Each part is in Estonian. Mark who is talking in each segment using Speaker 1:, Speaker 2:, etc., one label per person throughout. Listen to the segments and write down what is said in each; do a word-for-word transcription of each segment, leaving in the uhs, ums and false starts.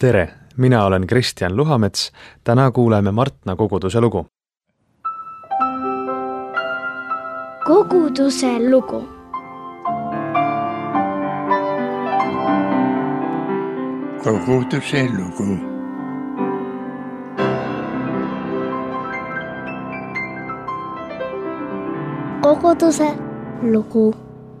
Speaker 1: Tere, mina olen Kristjan Luhamets, täna kuuleme Martna koguduse lugu.
Speaker 2: Koguduse lugu.
Speaker 3: Koguduse lugu.
Speaker 2: Koguduse lugu.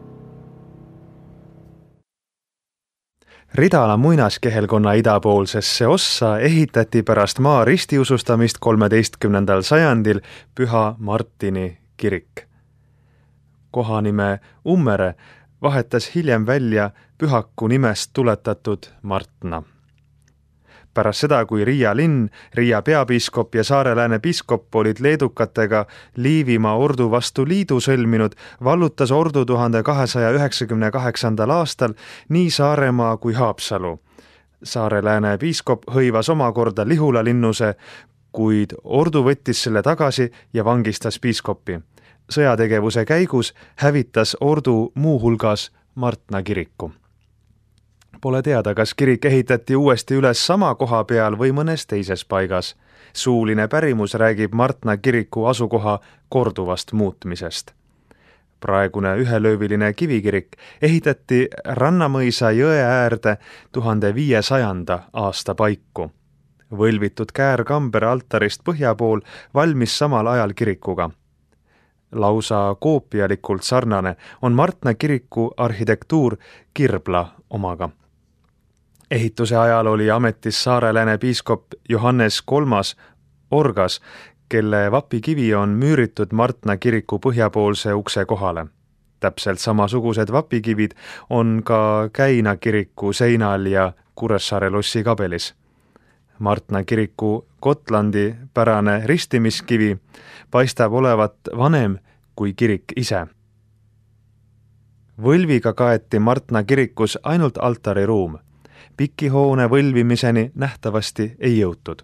Speaker 1: Ridala muinaskehelkonna idapoolsesse ossa ehitati pärast maa ristiusustamist kolmeteistkümnendal sajandil Püha Martini kirik. Kohanime Ummere vahetas hiljem välja pühaku nimest tuletatud Martna. Pärast seda, kui Riia linn, Riia peapiiskop ja Saare-Lääne piiskop olid leedukatega Liivimaa ordu vastu liidu sõlminud, vallutas ordu tuhande kahesaja üheksakümne kaheksandal aastal nii Saaremaa kui Haapsalu. Saare-Lääne piiskop hõivas omakorda Lihula linnuse, kuid ordu võttis selle tagasi ja vangistas piiskopi. Sõjategevuse käigus hävitas ordu muuhulgas Martna kiriku. Pole teada, kas kirik ehitati uuesti üles sama koha peal või mõnes teises paigas. Suuline pärimus räägib Martna kiriku asukoha korduvast muutmisest. Praegune ühelööviline kivikirik ehitati Rannamõisa jõe äärde tuhande viiesajanda aasta paiku. Võlvitud käärkamber altarist põhja pool valmis samal ajal kirikuga. Lausa koopialikult sarnane on Martna kiriku arhitektuur Kirbla omaga. Ehituse ajal oli ametis Saare-Lääne piiskop Johannes kolmas Orgas, kelle vapikivi on müüritud Martna kiriku põhjapoolse ukse kohale. Täpselt samasugused vapikivid on ka Käina kiriku seinal ja Kuressaare lossi kabelis. Martna kiriku Gotlandi pärane ristimiskivi paistab olevat vanem kui kirik ise. Võlviga kaeti Martna kirikus ainult altariruum. Pikihoone võlvimiseni nähtavasti ei jõutud.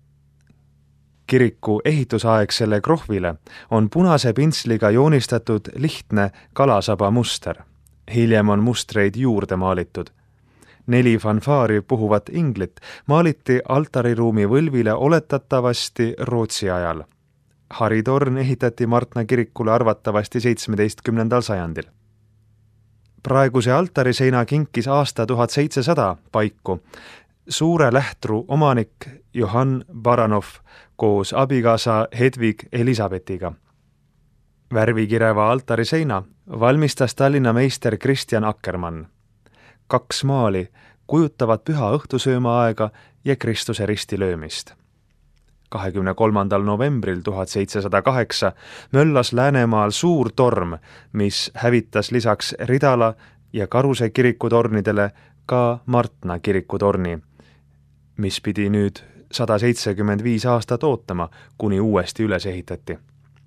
Speaker 1: Kiriku ehitusaegsele krohvile on punase pintsliga joonistatud lihtne kalasaba muster. Hiljem on mustreid juurde maalitud. Neli fanfaari puhuvat inglit maaliti altariruumi võlvile oletatavasti Rootsi ajal. Haritorn ehitati Martna kirikule arvatavasti seitsmeteistkümnendal sajandil. Praeguse altariseina kinkis aasta tuhat seitsesada paiku suure lähtru omanik Johann Baranov koos abikaasa Hedvig Elisabetiga. Värvikireva altariseina valmistas Tallinna meister Kristjan Akkermann. Kaks maali kujutavad püha õhtusööma aega ja Kristuse ristilöömist. kahekümne kolmandal novembril tuhat seitsesada kaheksa möllas Läänemaal suur torm, mis hävitas lisaks Ridala ja Karuse kirikutornidele ka Martna kirikutorni, mis pidi nüüd sada seitsekümmend viis aastat ootama, kuni uuesti üles ehitati.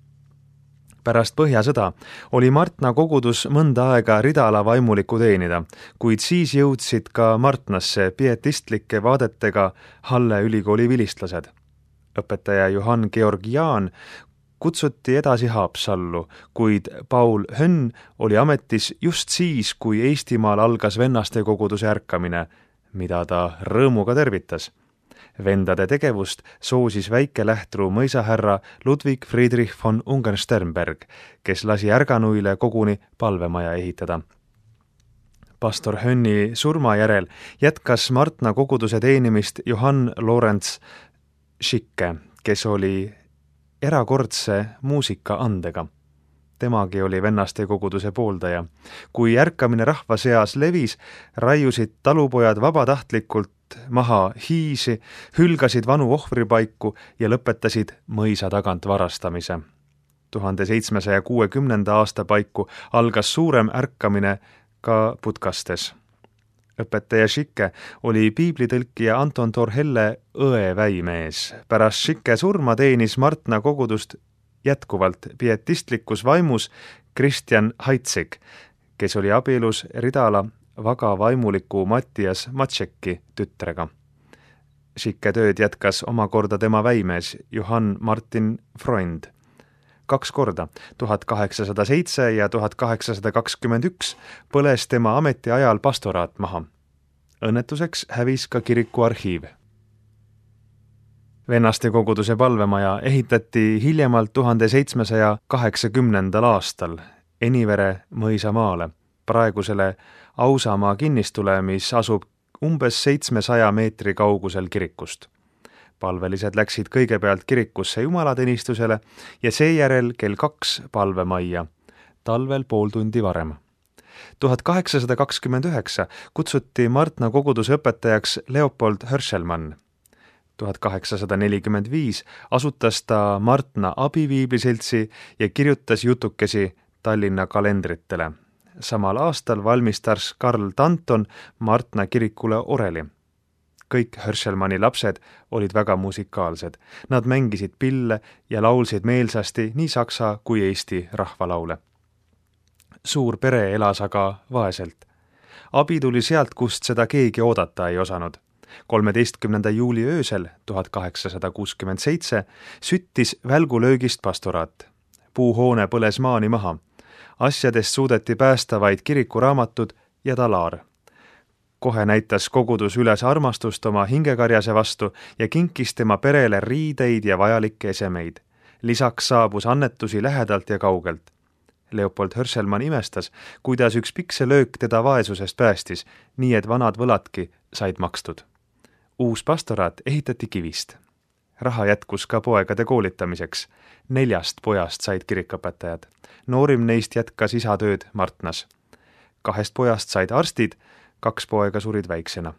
Speaker 1: Pärast põhjasõda oli Martna kogudus mõnda aega Ridala vaimulikku teenida, kuid siis jõudsid ka Martnasse pietistlike vaadetega Halle ülikooli vilistlased. Õpetaja Johann Georg Jaan kutsuti edasi Haapsallu, kuid Paul Hönn oli ametis just siis, kui Eestimaal algas vennaste koguduse ärkamine, mida ta rõõmuga tervitas. Vendade tegevust soosis väike lähtru mõisahärra Ludwig Friedrich von Ungern-Sternberg, kes lasi ärganuile koguni palvemaja ehitada. Pastor Hönni surma järel jätkas Martna koguduse teenimist Johann Lorenz Schicke, kes oli erakordse muusika andega. Temagi oli vennaste koguduse pooldaja. Kui ärkamine rahva seas levis, raiusid talupojad vabatahtlikult maha hiisi, hülgasid vanu ohvripaiku ja lõpetasid mõisa tagant varastamise. tuhande seitsmesaja kuuekümnenda aasta paiku algas suurem ärkamine ka Putkastes. Õpetaja Schicke oli piiblitõlkija Anton Torhelle õeväimees. Pärast Schicke surma teenis Martna kogudust jätkuvalt pietistlikus vaimus Kristjan Heitzig, kes oli abielus Ridala vaga vaimuliku Mattias Matseki tütrega. Schicke tööd jätkas omakorda tema väimees Johann Martin Freund. Kaks korda, tuhat kaheksasada seitse ja tuhat kaheksasada kakskümmend üks, põles tema ametiajal pastoraat maha. Õnnetuseks hävis ka kiriku arhiiv. Vennaste koguduse palvemaja ehitati hiljemalt tuhande seitsmesaja kaheksakümnendal aastal Enivere mõisamaale, praegusele Ausamaa kinnistule, mis asub umbes seitsmesaja meetri kaugusel kirikust. Palvelised läksid kõigepealt kirikusse jumalatenistusele ja seejärel kell kaks palvemajja, talvel pool tundi varem. tuhat kaheksasada kakskümmend üheksa kutsuti Martna koguduse õpetajaks Leopold Hörselmann. tuhat kaheksasada nelikümmend viis asutas ta Martna abiviibliseltsi ja kirjutas jutukesi Tallinna kalendritele. Samal aastal valmistas Karl Danton Martna kirikule oreli. Kõik Hörselmanni lapsed olid väga musikaalsed. Nad mängisid pille ja laulsid meelsasti nii saksa kui eesti rahvalaule. Suur pere elas aga vaeselt. Abi tuli sealt, kust seda keegi oodata ei osanud. kolmeteistkümnenda juuli öösel tuhat kaheksasada kuuskümmend seitse süttis välgulöögist pastoraat. Puuhoone põles maani maha. Asjadest suudeti päästa vaid kirikuraamatud ja talaar. Kohe näitas kogudus üles armastust oma hingekarjase vastu ja kinkis tema perele riideid ja vajalikke esemeid. Lisaks saabus annetusi lähedalt ja kaugelt. Leopold Hörselmann imestas, kuidas üks pikselöök teda vaesusest päästis, nii et vanad võladki said makstud. Uus pastoraat ehitati kivist. Raha jätkus ka poegade koolitamiseks. Neljast pojast said kirikõpetajad. Noorim neist jätkas isatööd Martnas. Kahest pojast said arstid, kaks poega surid väiksena.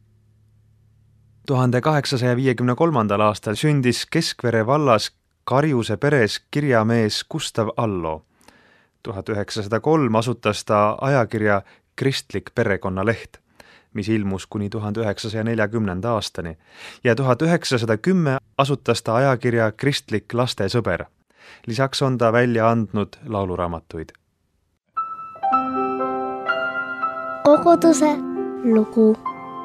Speaker 1: tuhande kaheksasaja viiekümne kolmandal aastal sündis Keskvere vallas Karjuse peres kirjamees Gustav Allo. tuhat üheksasada kolm asutas ta ajakirja Kristlik perekonnaleht, mis ilmus kuni tuhande üheksasaja neljakümnenda aastani, ja tuhat üheksasada kümme asutas ta ajakirja Kristlik lastesõber. Lisaks on ta välja andnud lauluraamatuid.
Speaker 2: Koguduse lugu.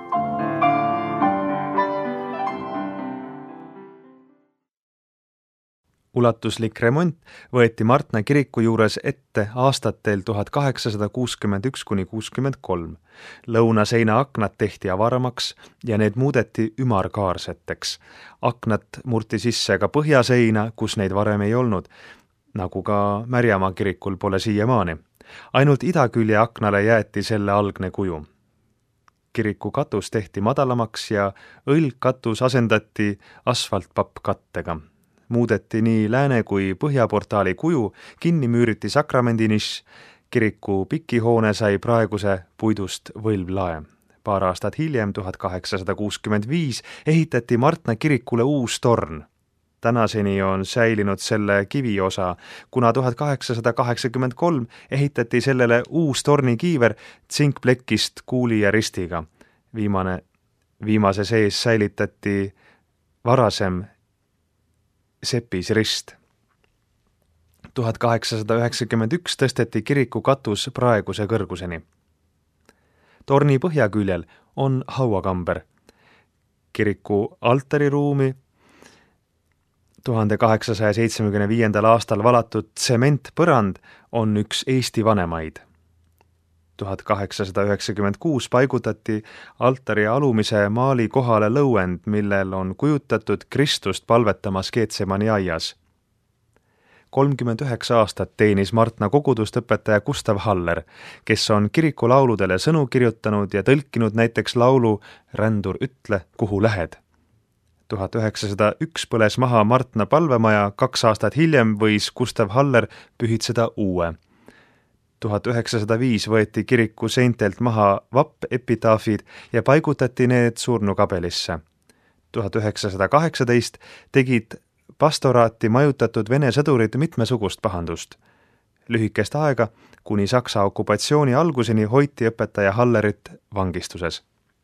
Speaker 1: Ulatuslik remont võeti Martna kiriku juures ette aastatel tuhat kaheksasada kuuskümmend üks kuni kuuskümmend kolm. Lõunaseina aknad tehti avaramaks ja need muudeti ümarkaarseteks. Aknad murti sisse ka põhjaseina, kus neid varem ei olnud, nagu ka Märjamaa kirikul pole siiamaani. Ainult idakülje aknale jäeti selle algne kuju. Kiriku katus tehti madalamaks ja õlgkatus asendati asfaltpappkattega. Muudeti nii lääne kui põhjaportaali kuju, kinni müüriti sakramendinišš, kiriku pikihoone sai praeguse puidust võlvlae. Paar aastat hiljem, tuhat kaheksasada kuuskümmend viis, ehitati Martna kirikule uus torn. Tänaseni on säilinud selle kiviosa, kuna tuhat kaheksasada kaheksakümmend kolm ehitati sellele uus tornikiiver tsinkplekist kuuli ja ristiga. Viimane, viimase sees säilitati varasem sepis rist. tuhat kaheksasada üheksakümmend üks tõsteti kiriku katus praeguse kõrguseni. Torni põhjaküljel on hauakamber. Kiriku altariruumi tuhande kaheksasaja seitsmekümne viiendal aastal valatud tsementpõrand on üks Eesti vanemaid. tuhat kaheksasada üheksakümmend kuus paigutati altari alumise maali kohale lõuend, millel on kujutatud Kristust palvetamas Getsemani aias. kolmkümmend üheksa aastat teenis Martna kogudust õpetaja Gustav Haller, kes on kirikulauludele sõnu kirjutanud ja tõlkinud näiteks laulu Rändur ütle, kuhu lähed. tuhat üheksasada üks põles maha Martna palvemaja, kaks aastat hiljem võis Gustav Haller pühitseda uue. tuhat üheksasada viis võeti kiriku seintelt maha vapp-epitaafid ja paigutati need surnukabelisse. tuhat üheksasada kaheksateist tegid pastoraati majutatud vene sõdurid mitmesugust pahandust. Lühikest aega, kuni Saksa okupatsiooni alguseni hoiti õpetaja Hallerit vangistuses.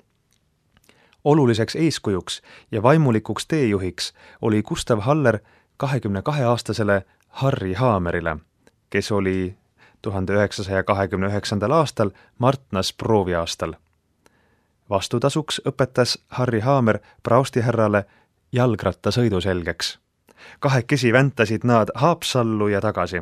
Speaker 1: Oluliseks eeskujuks ja vaimulikuks teejuhiks oli Gustav Haller kahekümne kahe aastasele Harry Haamerile, kes oli tuhande üheksasaja kahekümne üheksandal aastal Martnas prooviaastal. Vastutasuks õpetas Harry Haamer praustihärrale jalgrattasõidu selgeks. Kahekesi väntasid nad Haapsallu ja tagasi.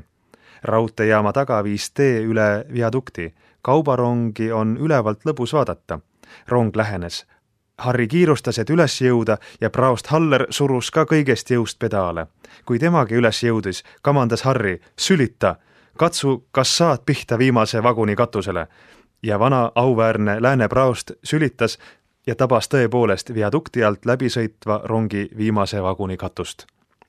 Speaker 1: Raudteejaama taga viis tee üle viadukti. Kaubarongi on ülevalt lõbus vaadata. Rong lähenes. Harri kiirustas, et üles jõuda ja praost Haller surus ka kõigest jõust pedaale. Kui temagi üles jõudis, kamandas Harri, sülita, katsu, kas saad pihta viimase vaguni katusele. Ja vana auväärne lääne praost sülitas ja tabas tõepoolest viadukti alt läbi sõitva rongi viimase vaguni katust.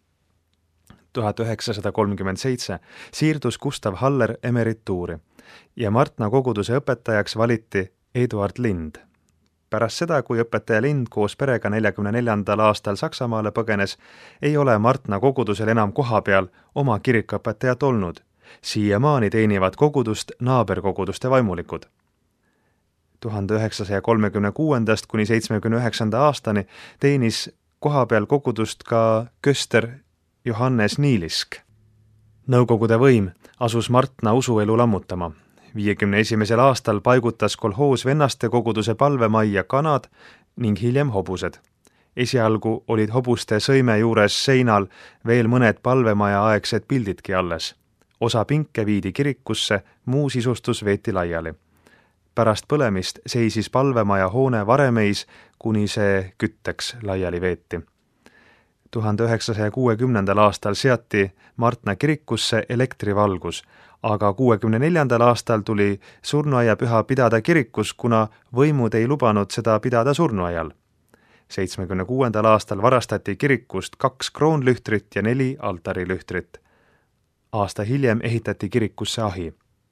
Speaker 1: tuhat üheksasada kolmkümmend seitse siirdus Gustav Haller emerituuri ja Martna koguduse õpetajaks valiti Eduard Lind. Pärast seda, kui õpetaja Lind koos perega neljakümne neljandal aastal Saksamaale põgenes, ei ole Martna kogudusel enam koha peal oma kirikuõpetajat olnud. Siiamaani teenivad kogudust naaberkoguduste vaimulikud. tuhande üheksasaja kolmekümne kuuendast kuni seitsmekümne üheksanda aastani teenis koha peal kogudust ka köster Johannes Niilisk. Nõukogude võim asus Martna usuelu lammutama. viiekümne esimesel aastal paigutas kolhoos vennaste koguduse palvemajja kanad ning hiljem hobused. Esialgu olid hobuste sõime juures seinal veel mõned palvemaja aegsed pildidki alles. Osa pinke viidi kirikusse, muu sisustus veeti laiali. Pärast põlemist seisis palvemaja hoone varemeis, kuni see kütteks laiali veeti. tuhande üheksasaja kuuekümnendal aastal seati Martna kirikusse elektrivalgus, aga kuuekümne neljandal aastal tuli surnuaia püha pidada kirikus, kuna võimud ei lubanud seda pidada surnuaial. seitsmekümne kuuendal aastal varastati kirikust kaks kroonlühtrit ja neli altarilühtrit. Aasta hiljem ehitati kirikusse ahi.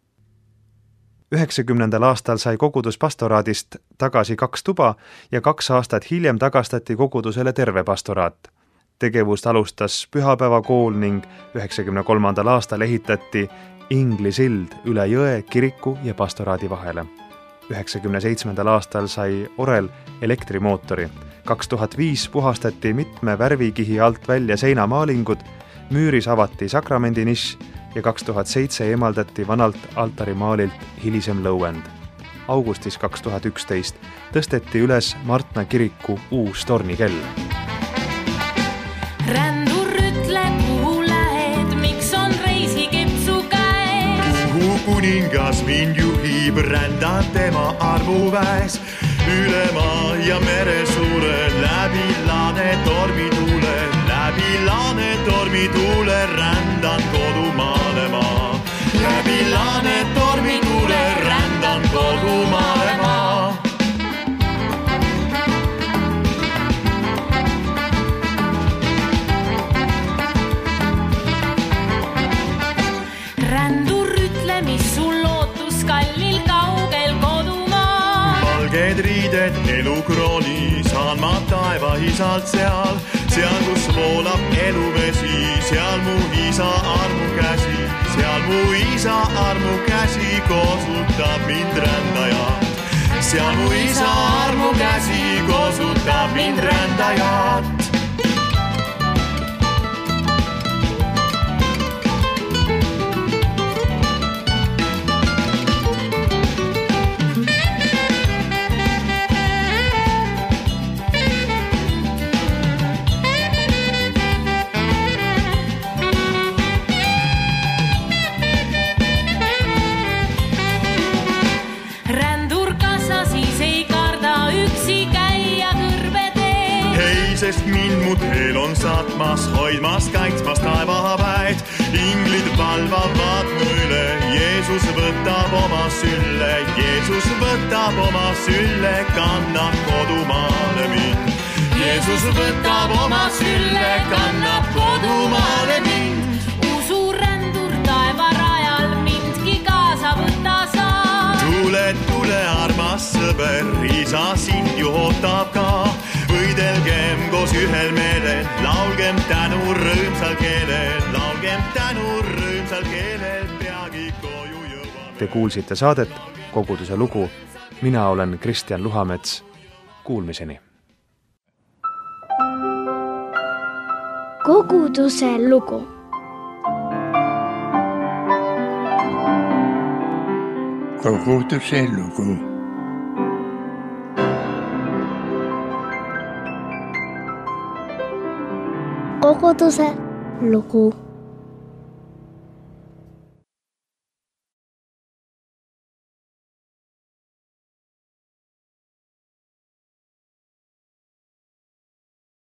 Speaker 1: üheksakümnendal aastal sai kogudus pastoraadist tagasi kaks tuba ja kaks aastat hiljem tagastati kogudusele terve pastoraat. Tegevust alustas pühapäevakool ning üheksakümne kolmandal aastal ehitati Ingli sild üle jõe kiriku ja pastoraadi vahele. üheksakümne seitsmendal aastal sai orel elektrimootori. kaks tuhat viis puhastati mitme värvikihi alt välja seinamaalingud, müüris avati sakramendinišš ja kaks tuhat seitse eemaldati vanalt altarimaalilt hilisem lõuend. Augustis kaks tuhat üksteist tõsteti üles Martna kiriku uus tornikell.
Speaker 4: Rändur ütle, kuhu lähed, miks on reisikepsu käes?
Speaker 5: Kuhu kuningas mind juhib, rändan tema armuväes. Üle maa ja mere suure, läbi laane tormituule, läbi laane tormituule, rändan kodumaale maa. Läbi laane tormituule, rändan kodumaale maa.
Speaker 4: Rändur ütle, mis sul lootus kallil kaugel kodumaa.
Speaker 5: Valged riided elukrooni, saan ma taeva isalt seal. Seal, kus voolab eluvesi, seal mu isa armu käsi. Seal mu isa armu käsi koosutab mind rändajat. Seal mu isa armu käsi koosutab mind rändajat. Sest mind mu teel on saatmas, hoidmas, kaitsmas taevaväed. Inglid valvavad mu üle, Jeesus võtab oma sülle, Jeesus võtab oma sülle, kannab kodumaale mind. Jeesus võtab oma sülle, kannab kodumaale mind.
Speaker 4: Usu rändur taevarajal mindki kaasa võtta saab.
Speaker 5: Tule, tule, armas sõber, isa sind ju ootab ka. Võidelgem koos ühel meelel, laulgem tänu rõõmsal keelel, laulgem tänu rõõmsal keelel, peagi koju jõuame.
Speaker 1: Te kuulsite saadet Koguduse lugu. Mina olen Kristjan Luhamets. Kuulmiseni.
Speaker 2: Koguduse lugu.
Speaker 3: Koguduse lugu.
Speaker 2: Koguduse lugu.